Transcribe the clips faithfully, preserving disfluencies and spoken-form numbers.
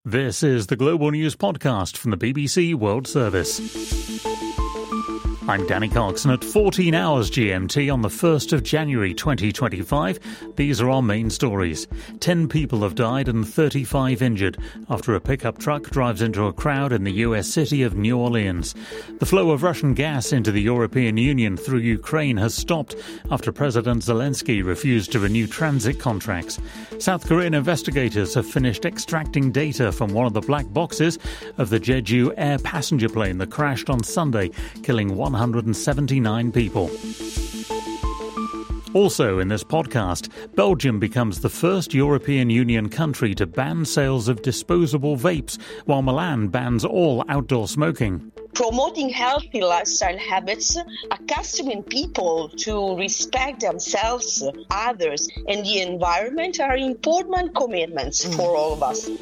This is the Global News Podcast from the B B C World Service. I'm Danny Cox, and at fourteen hours G M T on the first of January twenty twenty-five, these are our main stories. Ten people have died and thirty-five injured after a pickup truck drives into a crowd in the U S city of New Orleans. The flow of Russian gas into the European Union through Ukraine has stopped after President Zelensky refused to renew transit contracts. South Korean investigators have finished extracting data from one of the black boxes of the Jeju Air passenger plane that crashed on Sunday, killing one hundred seventy-nine people. Also in this podcast, Belgium becomes the first European Union country to ban sales of disposable vapes, while Milan bans all outdoor smoking. Promoting healthy lifestyle habits, accustoming people to respect themselves, others, and the environment are important commitments for all of us.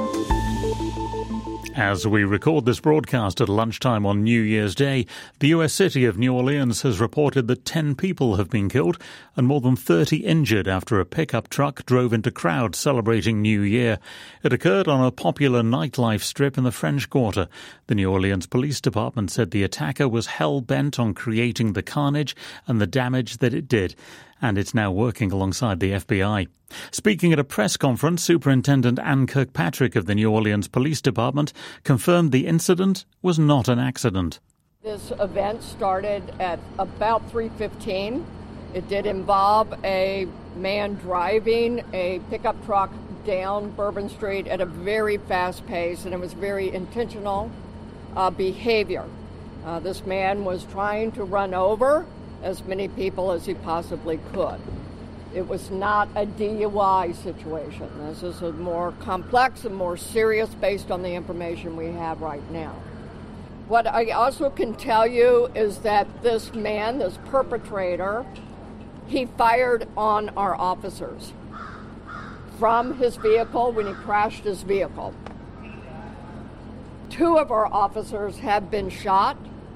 As we record this broadcast at lunchtime on New Year's Day, the U S city of New Orleans has reported that ten people have been killed and more than thirty injured after a pickup truck drove into crowds celebrating New Year. It occurred on a popular nightlife strip in the French Quarter. The New Orleans Police Department said the attacker was hell-bent on creating the carnage and the damage that it did, and it's now working alongside the F B I. Speaking at a press conference, Superintendent Anne Kirkpatrick of the New Orleans Police Department confirmed the incident was not an accident. This event started at about three fifteen. It did involve a man driving a pickup truck down Bourbon Street at a very fast pace, and it was very intentional uh, behavior. Uh, this man was trying to run over as many people as he possibly could. It was not a D U I situation. This is a more complex and more serious based on the information we have right now. What I also can tell you is that this man, this perpetrator, he fired on our officers from his vehicle when he crashed his vehicle. Two of our officers have been shot.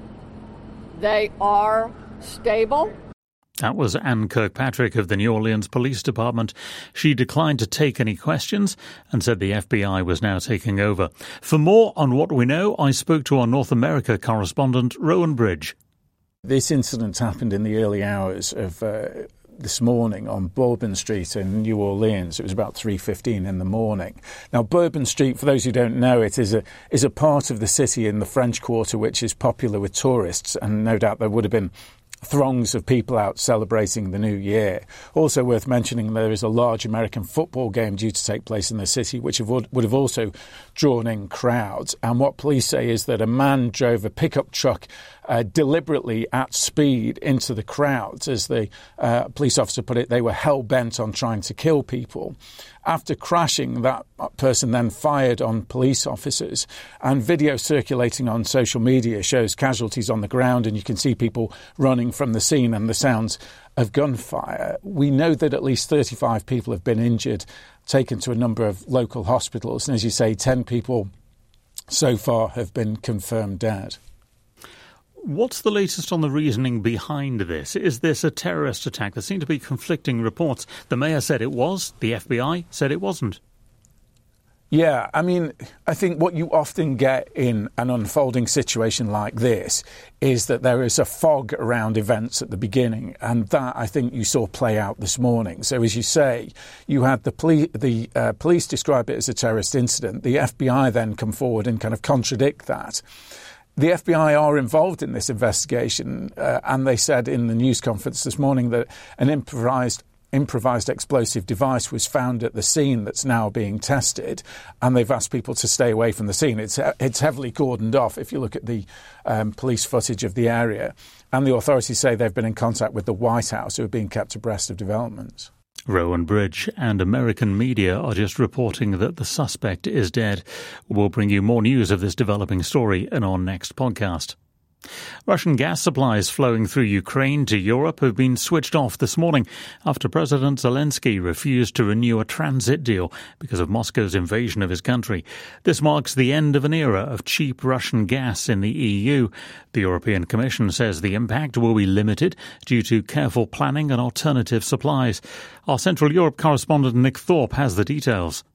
They are stable. That was Anne Kirkpatrick of the New Orleans Police Department. She declined to take any questions and said the F B I was now taking over. For more on what we know, I spoke to our North America correspondent, Rowan Bridge. This incident happened in the early hours of uh, this morning on Bourbon Street in New Orleans. It was about three fifteen in the morning. Now, Bourbon Street, for those who don't know it, is a is a part of the city in the French Quarter which is popular with tourists, and no doubt there would have been throngs of people out celebrating the new year. Also worth mentioning, there is a large American football game due to take place in the city, which would have also drawn in crowds. And what police say is that a man drove a pickup truck uh, deliberately at speed into the crowds. As the uh, police officer put it, they were hell-bent on trying to kill people. After crashing, that person then fired on police officers, and video circulating on social media shows casualties on the ground, and you can see people running from the scene and the sounds of gunfire. We know that at least thirty-five people have been injured, taken to a number of local hospitals, and as you say, ten people so far have been confirmed dead. What's the latest on the reasoning behind this? Is this a terrorist attack? There seem to be conflicting reports. The mayor said it was. The F B I said it wasn't. Yeah, I mean, I think what you often get in an unfolding situation like this is that there is a fog around events at the beginning, and that I think you saw play out this morning. So as you say, you had the, poli- the uh, police describe it as a terrorist incident. The F B I then come forward and kind of contradict that. The F B I are involved in this investigation, uh, and they said in the news conference this morning that an improvised improvised explosive device was found at the scene that's now being tested, and they've asked people to stay away from the scene. It's it's heavily cordoned off if you look at the um, police footage of the area, and the authorities say they've been in contact with the White House, who are being kept abreast of developments. Rowan Bridge, and American media are just reporting that the suspect is dead. We'll bring you more news of this developing story in our next podcast. Russian gas supplies flowing through Ukraine to Europe have been switched off this morning after President Zelensky refused to renew a transit deal because of Moscow's invasion of his country. This marks the end of an era of cheap Russian gas in the E U. The European Commission says the impact will be limited due to careful planning and alternative supplies. Our Central Europe correspondent Nick Thorpe has the details.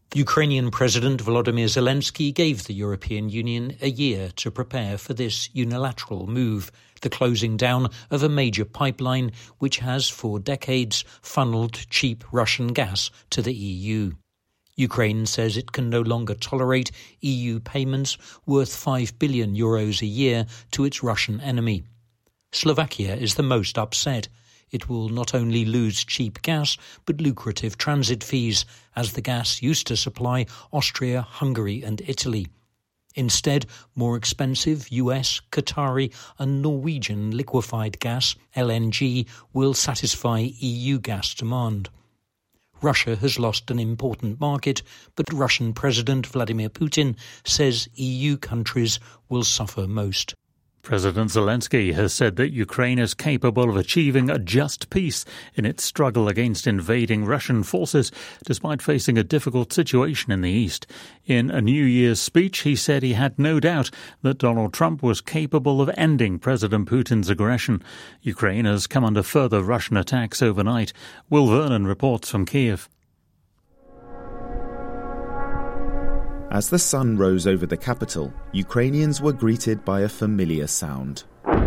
Ukrainian President Volodymyr Zelensky gave the European Union a year to prepare for this unilateral move, the closing down of a major pipeline which has for decades funneled cheap Russian gas to the E U. Ukraine says it can no longer tolerate E U payments worth five billion euros a year to its Russian enemy. Slovakia is the most upset. It will not only lose cheap gas, but lucrative transit fees, as the gas used to supply Austria, Hungary and Italy. Instead, more expensive U S, Qatari and Norwegian liquefied gas, L N G, will satisfy E U gas demand. Russia has lost an important market, but Russian President Vladimir Putin says E U countries will suffer most. President Zelensky has said that Ukraine is capable of achieving a just peace in its struggle against invading Russian forces, despite facing a difficult situation in the east. In a New Year's speech, he said he had no doubt that Donald Trump was capable of ending President Putin's aggression. Ukraine has come under further Russian attacks overnight. Will Vernon reports from Kiev. As the sun rose over the capital, Ukrainians were greeted by a familiar sound.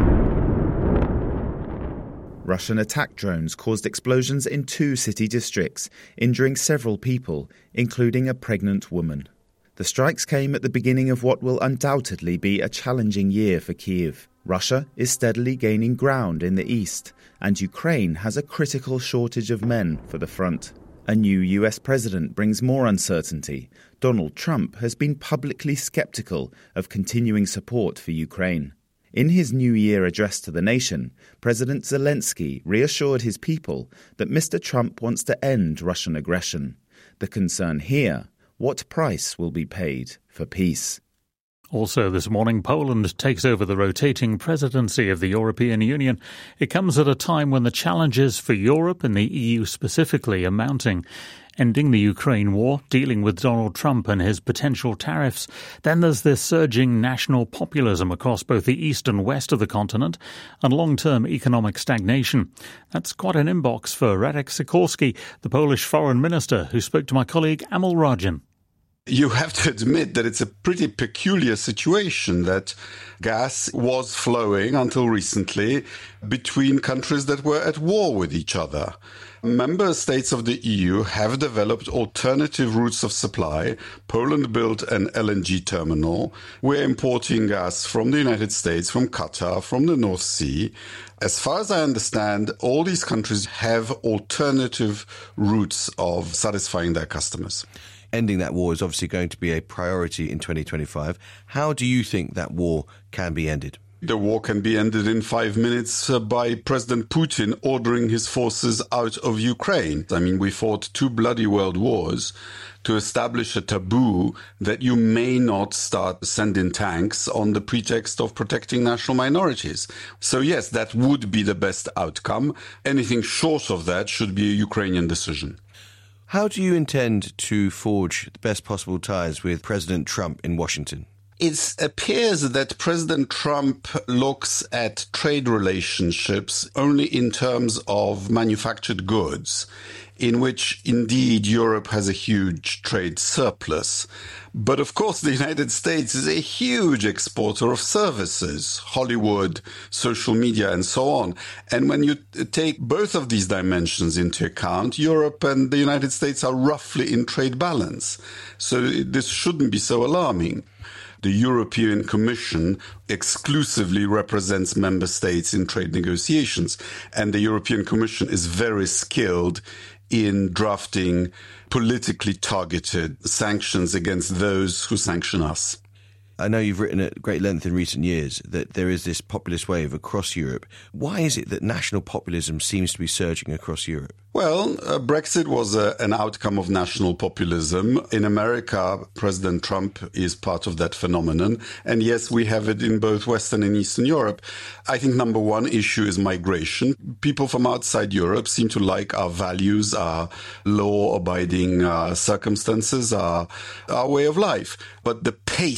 Russian attack drones caused explosions in two city districts, injuring several people, including a pregnant woman. The strikes came at the beginning of what will undoubtedly be a challenging year for Kyiv. Russia is steadily gaining ground in the east, and Ukraine has a critical shortage of men for the front. A new U S president brings more uncertainty. Donald Trump has been publicly skeptical of continuing support for Ukraine. In his New Year address to the nation, President Zelensky reassured his people that Mister Trump wants to end Russian aggression. The concern here, what price will be paid for peace? Also this morning, Poland takes over the rotating presidency of the European Union. It comes at a time when the challenges for Europe and the E U specifically are mounting. Ending the Ukraine war, dealing with Donald Trump and his potential tariffs. Then there's this surging national populism across both the east and west of the continent, and long-term economic stagnation. That's quite an inbox for Radek Sikorski, the Polish foreign minister, who spoke to my colleague Amal Rajan. You have to admit that it's a pretty peculiar situation that gas was flowing until recently between countries that were at war with each other. Member states of the E U have developed alternative routes of supply. Poland built an L N G terminal. We're importing gas from the United States, from Qatar, from the North Sea. As far as I understand, all these countries have alternative routes of satisfying their customers. Ending that war is obviously going to be a priority in twenty twenty-five. How do you think that war can be ended? The war can be ended in five minutes uh, by President Putin ordering his forces out of Ukraine. I mean, we fought two bloody world wars to establish a taboo that you may not start sending tanks on the pretext of protecting national minorities. So yes, that would be the best outcome. Anything short of that should be a Ukrainian decision. How do you intend to forge the best possible ties with President Trump in Washington? It appears that President Trump looks at trade relationships only in terms of manufactured goods, in which indeed Europe has a huge trade surplus. But of course the United States is a huge exporter of services, Hollywood, social media and so on. And when you take both of these dimensions into account, Europe and the United States are roughly in trade balance. So this shouldn't be so alarming. The European Commission exclusively represents member states in trade negotiations, and the European Commission is very skilled in drafting politically targeted sanctions against those who sanction us. I know you've written at great length in recent years that there is this populist wave across Europe. Why is it that national populism seems to be surging across Europe? Well, uh, Brexit was a, an outcome of national populism. In America, President Trump is part of that phenomenon. And yes, we have it in both Western and Eastern Europe. I think number one issue is migration. People from outside Europe seem to like our values, our law-abiding uh, circumstances, our, our way of life. But the pace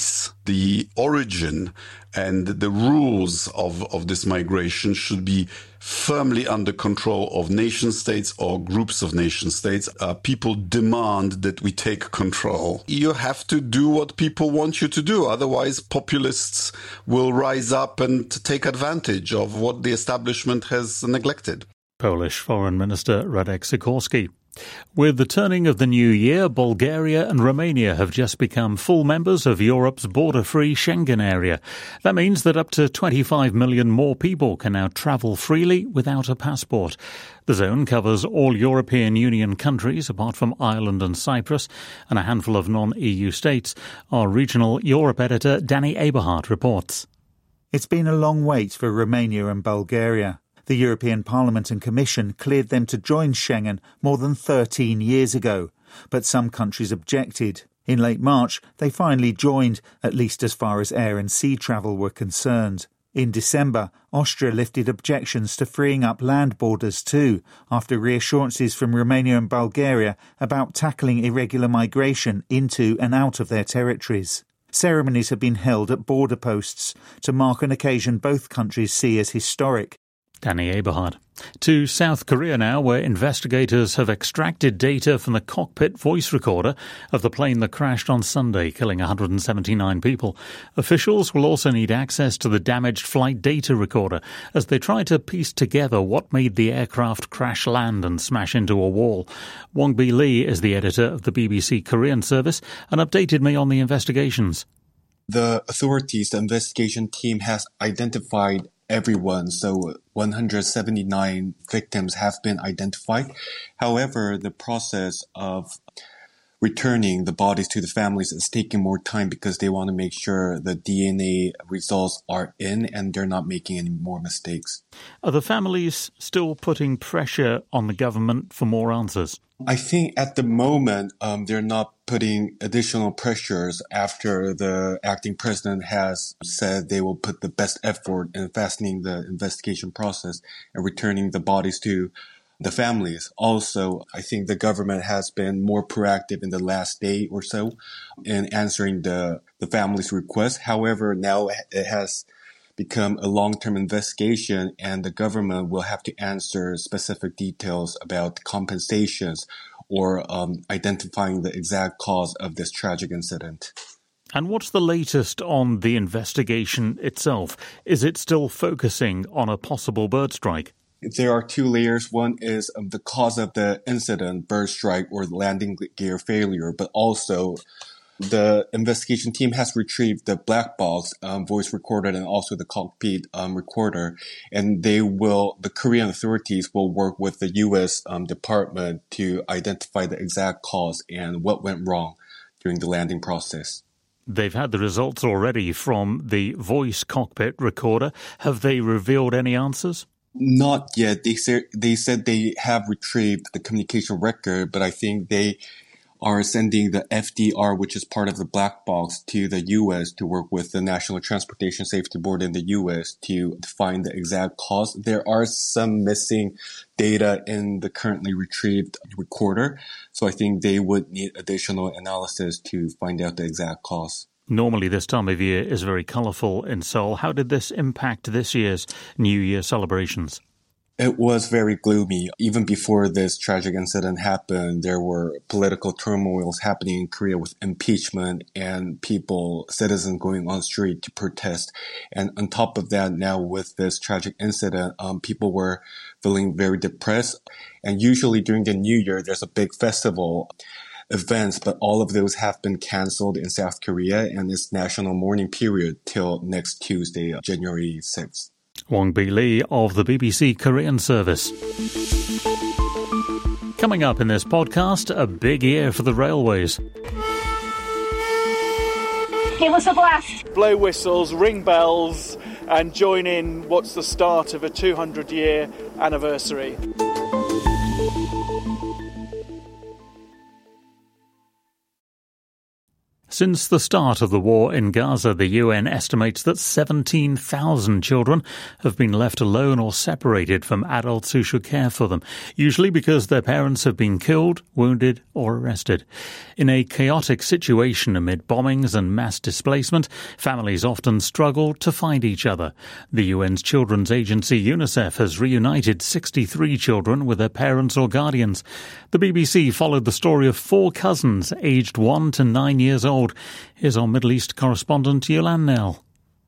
the origin and the rules of, of this migration should be firmly under control of nation states or groups of nation states. Uh, people demand that we take control. You have to do what people want you to do. Otherwise, populists will rise up and take advantage of what the establishment has neglected. Polish Foreign Minister Radek Sikorski. With the turning of the new year, Bulgaria and Romania have just become full members of Europe's border-free Schengen area. That means that up to twenty-five million more people can now travel freely without a passport. The zone covers all European Union countries, apart from Ireland and Cyprus, and a handful of non-E U states. Our regional Europe editor Danny Eberhardt reports. It's been a long wait for Romania and Bulgaria. The European Parliament and Commission cleared them to join Schengen more than thirteen years ago, but some countries objected. In late March, they finally joined, at least as far as air and sea travel were concerned. In December, Austria lifted objections to freeing up land borders too, after reassurances from Romania and Bulgaria about tackling irregular migration into and out of their territories. Ceremonies have been held at border posts to mark an occasion both countries see as historic. Danny Eberhard. To South Korea now, where investigators have extracted data from the cockpit voice recorder of the plane that crashed on Sunday, killing one hundred seventy-nine people. Officials will also need access to the damaged flight data recorder as they try to piece together what made the aircraft crash land and smash into a wall. Wong Bi Lee is the editor of the B B C Korean service and updated me on the investigations. The authorities, the investigation team has identified everyone, so one hundred seventy-nine victims have been identified. However, the process of returning the bodies to the families is taking more time because they want to make sure the D N A results are in and they're not making any more mistakes. Are the families still putting pressure on the government for more answers? I think at the moment, um, they're not putting additional pressures after the acting president has said they will put the best effort in fastening the investigation process and returning the bodies to the families. Also, I think the government has been more proactive in the last day or so in answering the, the families' requests. However, now it has become a long-term investigation and the government will have to answer specific details about compensations or um, identifying the exact cause of this tragic incident. And what's the latest on the investigation itself? Is it still focusing on a possible bird strike? There are two layers. One is um, the cause of the incident, bird strike or landing gear failure, but also the investigation team has retrieved the black box um, voice recorder and also the cockpit um, recorder, and they will, the Korean authorities will work with the U S um, department to identify the exact cause and what went wrong during the landing process. They've had the results already from the voice cockpit recorder. Have they revealed any answers? Not yet. They said they said they have retrieved the communication record, but I think they are sending the F D R, which is part of the black box, to the U S to work with the National Transportation Safety Board in the U S to find the exact cause. There are some missing data in the currently retrieved recorder, so I think they would need additional analysis to find out the exact cause. Normally this time of year is very colourful in Seoul. How did this impact this year's New Year celebrations? It was very gloomy. Even before this tragic incident happened, there were political turmoils happening in Korea with impeachment and people, citizens going on the street to protest. And on top of that, now with this tragic incident, um, people were feeling very depressed. And usually during the New Year, there's a big festival events, but all of those have been canceled in South Korea, and it's national mourning period till next Tuesday, January sixth. Wong Bi Lee of the B B C Korean service. Coming up in this podcast, a big year for the railways. Give us a blast. Blow whistles, ring bells, and join in what's the start of a two hundred year anniversary. Since the start of the war in Gaza, the U N estimates that seventeen thousand children have been left alone or separated from adults who should care for them, usually because their parents have been killed, wounded or arrested. In a chaotic situation amid bombings and mass displacement, families often struggle to find each other. The U N's children's agency UNICEF has reunited sixty-three children with their parents or guardians. The B B C followed the story of four cousins aged one to nine years old. Here's our Middle East correspondent Yolan Nell.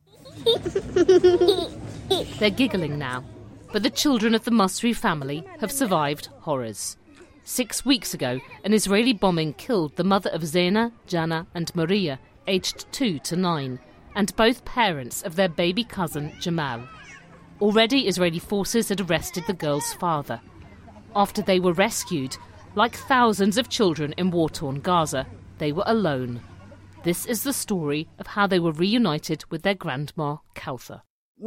They're giggling now, but the children of the Masri family have survived horrors. Six weeks ago, an Israeli bombing killed the mother of Zena, Jana and Maria, aged two to nine, and both parents of their baby cousin Jamal. Already Israeli forces had arrested the girl's father. After they were rescued, like thousands of children in war-torn Gaza, they were alone. This is the story of how they were reunited with their grandma, Kauthar.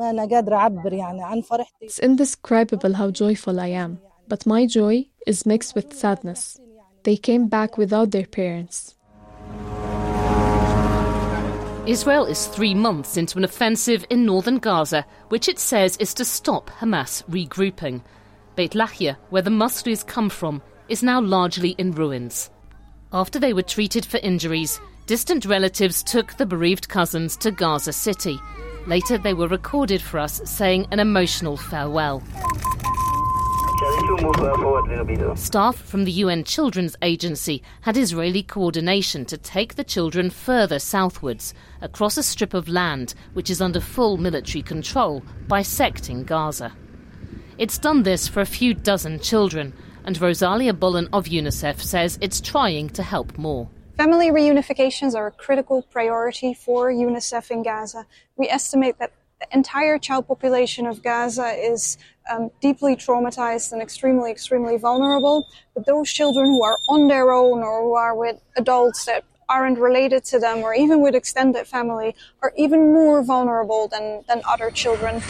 It's indescribable how joyful I am, but my joy is mixed with sadness. They came back without their parents. Israel is three months into an offensive in northern Gaza, which it says is to stop Hamas regrouping. Beit Lahia, where the Masris come from, is now largely in ruins. After they were treated for injuries, distant relatives took the bereaved cousins to Gaza City. Later they were recorded for us saying an emotional farewell. Staff from the U N Children's Agency had Israeli coordination to take the children further southwards, across a strip of land which is under full military control, bisecting Gaza. It's done this for a few dozen children, and Rosalia Bullen of UNICEF says it's trying to help more. Family reunifications are a critical priority for UNICEF in Gaza. We estimate that the entire child population of Gaza is um, deeply traumatized and extremely, extremely vulnerable. But those children who are on their own or who are with adults that aren't related to them or even with extended family are even more vulnerable than, than other children.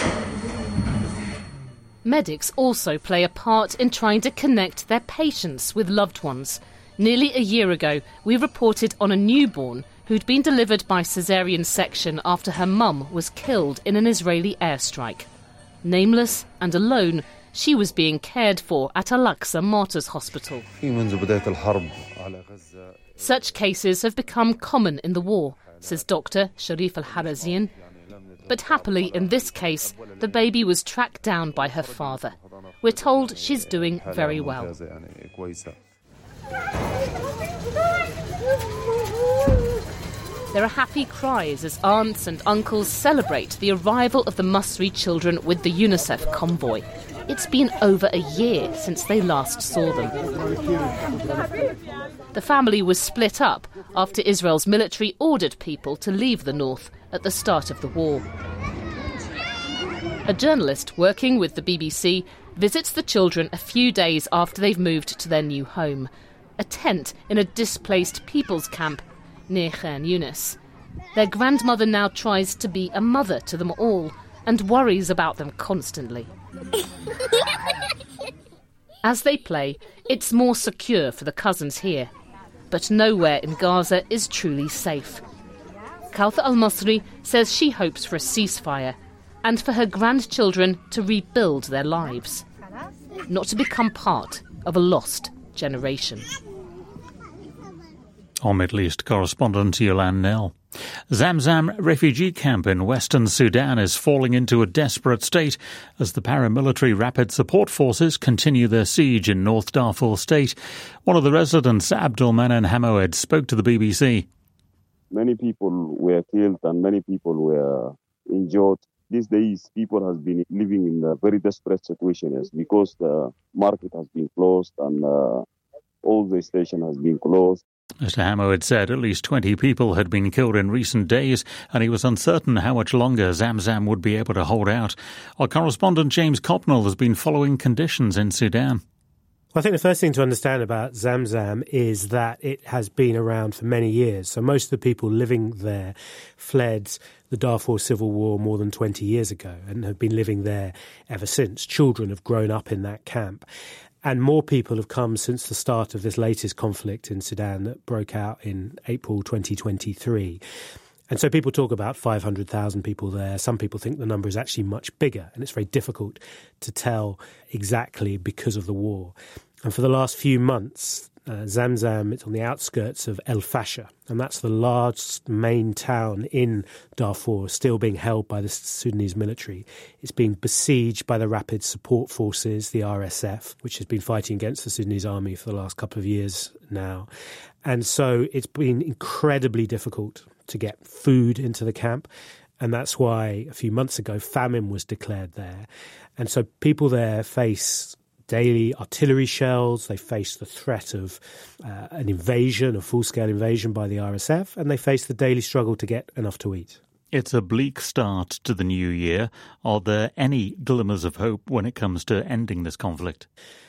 Medics also play a part in trying to connect their patients with loved ones. Nearly a year ago, we reported on a newborn who'd been delivered by caesarean section after her mum was killed in an Israeli airstrike. Nameless and alone, she was being cared for at Al-Aqsa Martyrs Hospital. Such cases have become common in the war, says Doctor Sharif Al-Harazian. But happily, in this case, the baby was tracked down by her father. We're told she's doing very well. There are happy cries as aunts and uncles celebrate the arrival of the Masri children with the UNICEF convoy. It's been over a year since they last saw them. The family was split up after Israel's military ordered people to leave the north at the start of the war. A journalist working with the B B C visits the children a few days after they've moved to their new home, a tent in a displaced people's camp near Khan Yunis. Their grandmother now tries to be a mother to them all and worries about them constantly. As they play, it's more secure for the cousins here, but nowhere in Gaza is truly safe. Kauthar al-Masri says she hopes for a ceasefire and for her grandchildren to rebuild their lives, not to become part of a lost generation. Our Middle East correspondent Yolan Nell. Zamzam refugee camp in western Sudan is falling into a desperate state as the paramilitary rapid support forces continue their siege in North Darfur state. One of the residents, Abdul Manan Hamoed, spoke to the B B C. Many people were killed and many people were injured. These days, people have been living in a very desperate situation because the market has been closed and uh, all the station has been closed. Mister Hamoed said at least twenty people had been killed in recent days, and he was uncertain how much longer Zamzam would be able to hold out. Our correspondent James Copnell has been following conditions in Sudan. Well, I think the first thing to understand about Zamzam is that it has been around for many years. So most of the people living there fled the Darfur civil war more than twenty years ago and have been living there ever since. Children have grown up in that camp. And more people have come since the start of this latest conflict in Sudan that broke out in April twenty twenty-three. And so people talk about five hundred thousand people there. Some people think the number is actually much bigger, and it's very difficult to tell exactly because of the war. And for the last few months, uh, Zamzam, it's on the outskirts of El Fasher, and that's the largest main town in Darfur, still being held by the Sudanese military. It's being besieged by the Rapid Support Forces, the R S F, which has been fighting against the Sudanese army for the last couple of years now. And so it's been incredibly difficult to get food into the camp. And that's why a few months ago, famine was declared there. And so people there face daily artillery shells, they face the threat of uh, an invasion, a full-scale invasion by the R S F, and they face the daily struggle to get enough to eat. It's a bleak start to the new year. Are there any glimmers of hope when it comes to ending this conflict?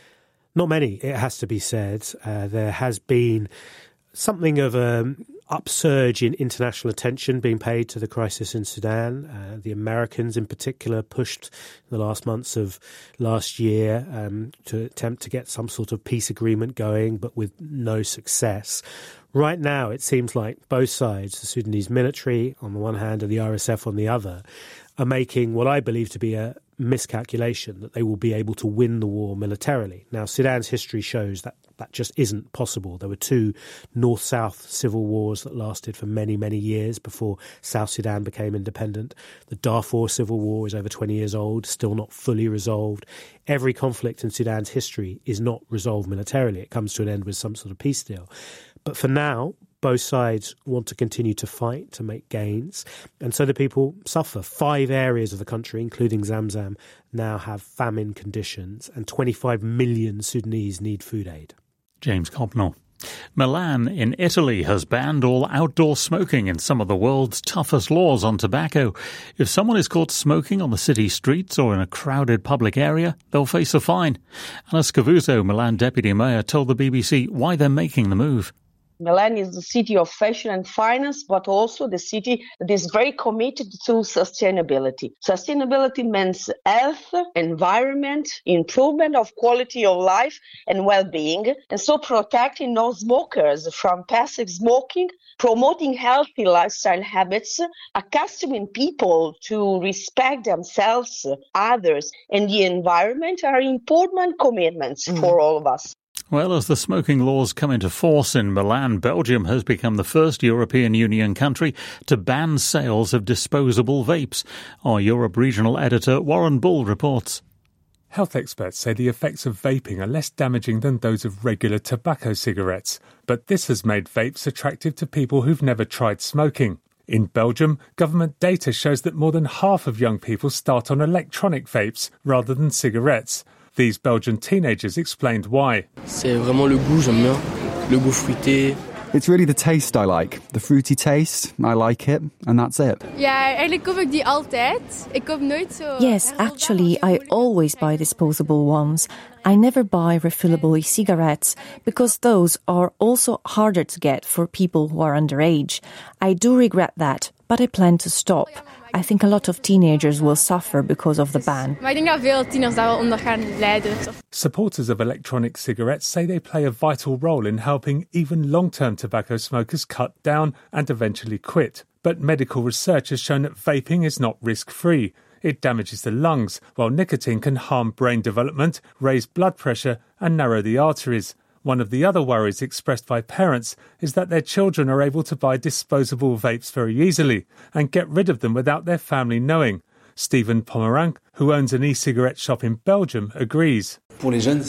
Not many, it has to be said. Uh, there has been something of an upsurge in international attention being paid to the crisis in Sudan. Uh, the Americans in particular pushed in the last months of last year um, to attempt to get some sort of peace agreement going, but with no success. Right now, it seems like both sides, the Sudanese military on the one hand and the R S F on the other, are making what I believe to be a miscalculation that they will be able to win the war militarily. Now, Sudan's history shows that that just isn't possible. There were two north-south civil wars that lasted for many, many years before South Sudan became independent. The Darfur civil war is over twenty years old, still not fully resolved. Every conflict in Sudan's history is not resolved militarily. It comes to an end with some sort of peace deal. But for now, both sides want to continue to fight, to make gains, and so the people suffer. Five areas of the country, including Zamzam, now have famine conditions, and twenty-five million Sudanese need food aid. James Copnell. Milan in Italy has banned all outdoor smoking in some of the world's toughest laws on tobacco. If someone is caught smoking on the city streets or in a crowded public area, they'll face a fine. Anna Scavuzzo, Milan deputy mayor, told the B B C why they're making the move. Milan is the city of fashion and finance, but also the city that is very committed to sustainability. Sustainability means health, environment, improvement of quality of life and well-being, and so protecting non-smokers from passive smoking, promoting healthy lifestyle habits, accustoming people to respect themselves, others, and the environment are important commitments mm. for all of us. Well, as the smoking laws come into force in Milan, Belgium has become the first European Union country to ban sales of disposable vapes. Our Europe regional editor Warren Bull reports. Health experts say the effects of vaping are less damaging than those of regular tobacco cigarettes, but this has made vapes attractive to people who've never tried smoking. In Belgium, government data shows that more than half of young people start on electronic vapes rather than cigarettes. These Belgian teenagers explained why. C'est vraiment le goût, j'aime bien. Le goût fruité. It's really the taste I like. The fruity taste, I like it, and that's it. Ja, eigenlijk koop ik die altijd. Ik koop nooit zo. Yes, actually, I always buy disposable ones. I never buy refillable e-cigarettes because those are also harder to get for people who are underage. I do regret that, but I plan to stop. I think a lot of teenagers will suffer because of the ban. Maar ik denk dat veel tieners daar wel onder gaan lijden. Supporters of electronic cigarettes say they play a vital role in helping even long-term tobacco smokers cut down and eventually quit. But medical research has shown that vaping is not risk-free. It damages the lungs, while nicotine can harm brain development, raise blood pressure and narrow the arteries. One of the other worries expressed by parents is that their children are able to buy disposable vapes very easily and get rid of them without their family knowing. Stephen Pomeranc, who owns an e-cigarette shop in Belgium, agrees. For young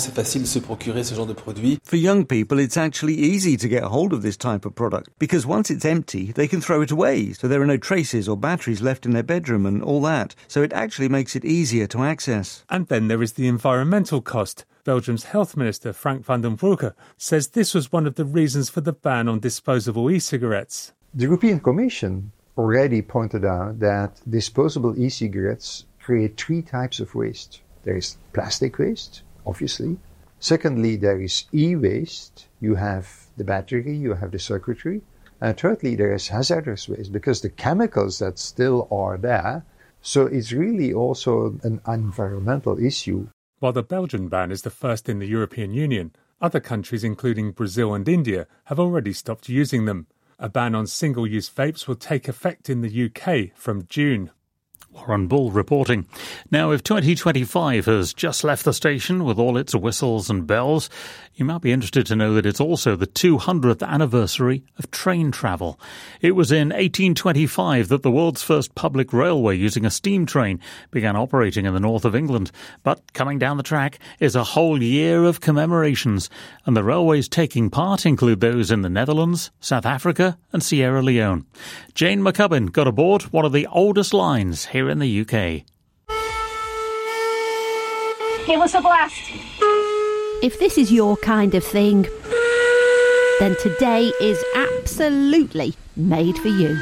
people, it's actually easy to get hold of this type of product because once it's empty, they can throw it away, so there are no traces or batteries left in their bedroom and all that. So it actually makes it easier to access. And then there is the environmental cost. Belgium's health minister, Frank van den Broeke, says this was one of the reasons for the ban on disposable e-cigarettes. The European Commission already pointed out that disposable e-cigarettes create three types of waste. There is plastic waste, obviously. Secondly, there is e-waste. You have the battery, you have the circuitry. And thirdly, there is hazardous waste because the chemicals that still are there. So it's really also an environmental issue. While the Belgian ban is the first in the European Union, other countries, including Brazil and India, have already stopped using them. A ban on single-use vapes will take effect in the U K from June. Warren Bull reporting. Now, if twenty twenty-five has just left the station with all its whistles and bells, you might be interested to know that it's also the two hundredth anniversary of train travel. It was in eighteen twenty-five that the world's first public railway using a steam train began operating in the north of England. But coming down the track is a whole year of commemorations, and the railways taking part include those in the Netherlands, South Africa and Sierra Leone. Jane McCubbin got aboard one of the oldest lines here in the U K. Give us a blast. If this is your kind of thing, then today is absolutely made for you.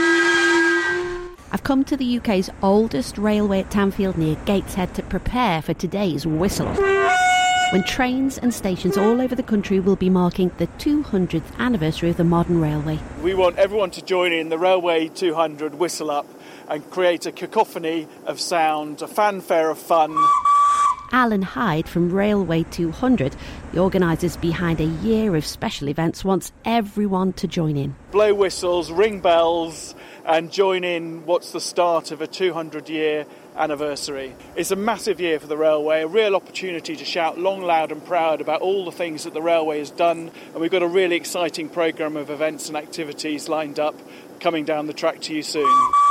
I've come to the U K's oldest railway at Tanfield near Gateshead to prepare for today's whistle, when trains and stations all over the country will be marking the two hundredth anniversary of the modern railway. We want everyone to join in the Railway two hundred whistle up and create a cacophony of sound, a fanfare of fun. Alan Hyde from Railway two hundred, the organisers behind a year of special events, wants everyone to join in. Blow whistles, ring bells and join in what's the start of a two hundred year anniversary. It's a massive year for the railway, a real opportunity to shout long, loud and proud about all the things that the railway has done, and we've got a really exciting programme of events and activities lined up coming down the track to you soon.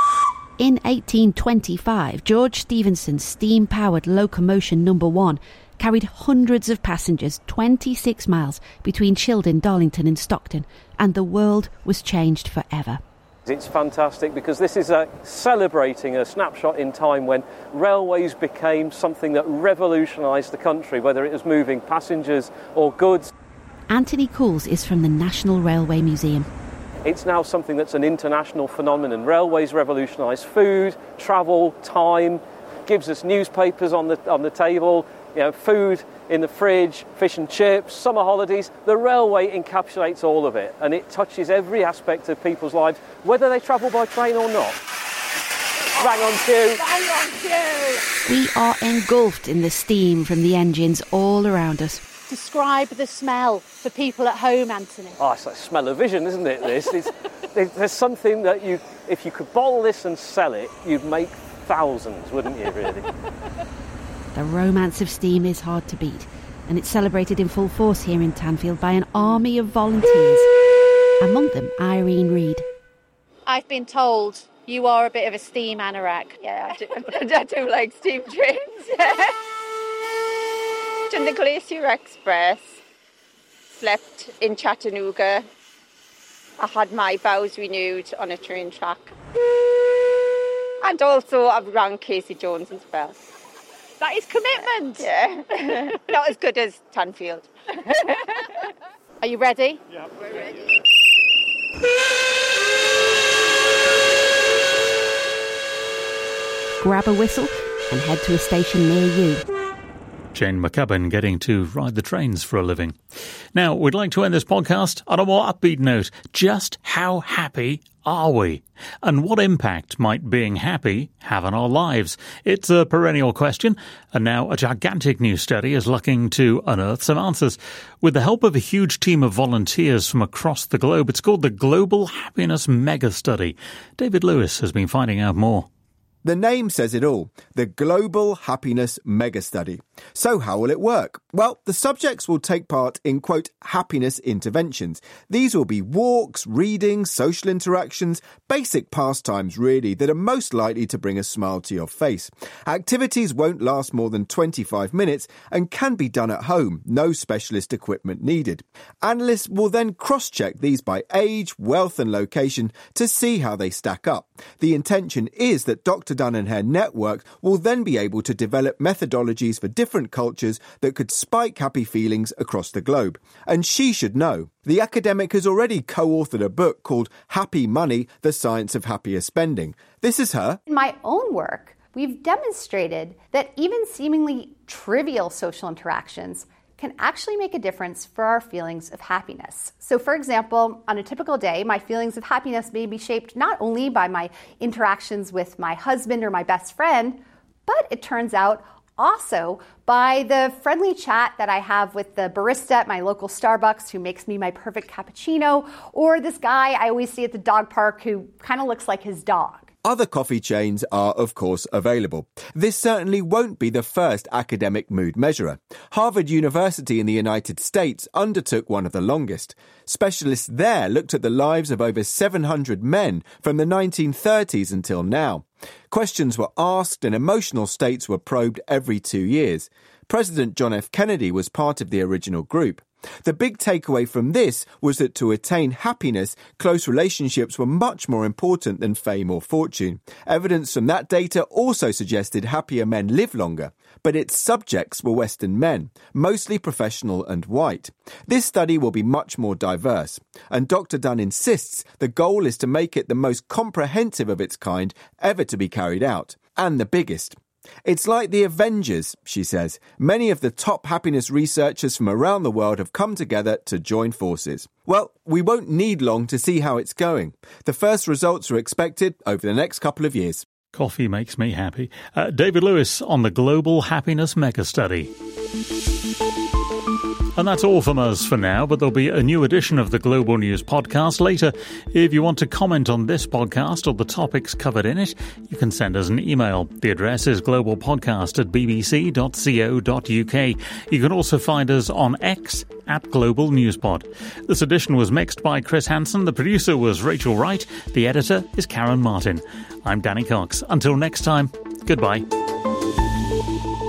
In eighteen twenty-five, George Stephenson's steam-powered locomotion number one carried hundreds of passengers twenty-six miles between Childen, Darlington and Stockton, and the world was changed forever. It's fantastic because this is a celebrating a snapshot in time when railways became something that revolutionised the country, whether it was moving passengers or goods. Anthony Cools is from the National Railway Museum. It's now something that's an international phenomenon. Railways revolutionise food, travel, time, gives us newspapers on the on the table, you know, food in the fridge, fish and chips, summer holidays. The railway encapsulates all of it, and it touches every aspect of people's lives, whether they travel by train or not. Bang on cue. Bang on cue. We are engulfed in the steam from the engines all around us. Describe the smell for people at home, Anthony. Oh, it's like smell-o-vision, isn't it, this? It's, there's something that you, if you could bottle this and sell it, you'd make thousands, wouldn't you, really? The romance of steam is hard to beat, and it's celebrated in full force here in Tanfield by an army of volunteers, among them Irene Reid. I've been told you are a bit of a steam anorak. Yeah, I do, I do like steam trains. In the Glacier Express, slept in Chattanooga. I had my vows renewed on a train track. And also I've run Casey Jones as well. That is commitment. Yeah, not as good as Tanfield. Are you ready? Yeah, we're ready. Grab a whistle and head to a station near you. Jane McCubbin getting to ride the trains for a living. Now, we'd like to end this podcast on a more upbeat note. Just how happy are we? And what impact might being happy have on our lives? It's a perennial question, and now a gigantic new study is looking to unearth some answers. With the help of a huge team of volunteers from across the globe, it's called the Global Happiness Mega Study. David Lewis has been finding out more. The name says it all, the Global Happiness Mega Study. So how will it work? Well, the subjects will take part in, quote, happiness interventions. These will be walks, reading, social interactions, basic pastimes really, that are most likely to bring a smile to your face. Activities won't last more than twenty-five minutes and can be done at home, no specialist equipment needed. Analysts will then cross-check these by age, wealth and location to see how they stack up. The intention is that Doctor Dunn and her network will then be able to develop methodologies for different cultures that could spike happy feelings across the globe. And she should know. The academic has already co-authored a book called Happy Money, The Science of Happier Spending. This is her. In my own work, we've demonstrated that even seemingly trivial social interactions can actually make a difference for our feelings of happiness. So for example, on a typical day, my feelings of happiness may be shaped not only by my interactions with my husband or my best friend, but it turns out Also, by the friendly chat that I have with the barista at my local Starbucks who makes me my perfect cappuccino, or this guy I always see at the dog park who kind of looks like his dog. Other coffee chains are, of course, available. This certainly won't be the first academic mood measurer. Harvard University in the United States undertook one of the longest. Specialists there looked at the lives of over seven hundred men from the nineteen thirties until now. Questions were asked and emotional states were probed every two years. President John F. Kennedy was part of the original group. The big takeaway from this was that to attain happiness, close relationships were much more important than fame or fortune. Evidence from that data also suggested happier men live longer, but its subjects were Western men, mostly professional and white. This study will be much more diverse, and Doctor Dunn insists the goal is to make it the most comprehensive of its kind ever to be carried out, and the biggest. It's like the Avengers, she says. Many of the top happiness researchers from around the world have come together to join forces. Well, we won't need long to see how it's going. The first results are expected over the next couple of years. Coffee makes me happy. Uh, David Lewis on the Global Happiness Mega Study. And that's all from us for now, but there'll be a new edition of the Global News podcast later. If you want to comment on this podcast or the topics covered in it, you can send us an email. The address is globalpodcast at b b c dot co dot u k. You can also find us on X at Global Newspod. This edition was mixed by Chris Hansen. The producer was Rachel Wright. The editor is Karen Martin. I'm Danny Cox. Until next time, goodbye.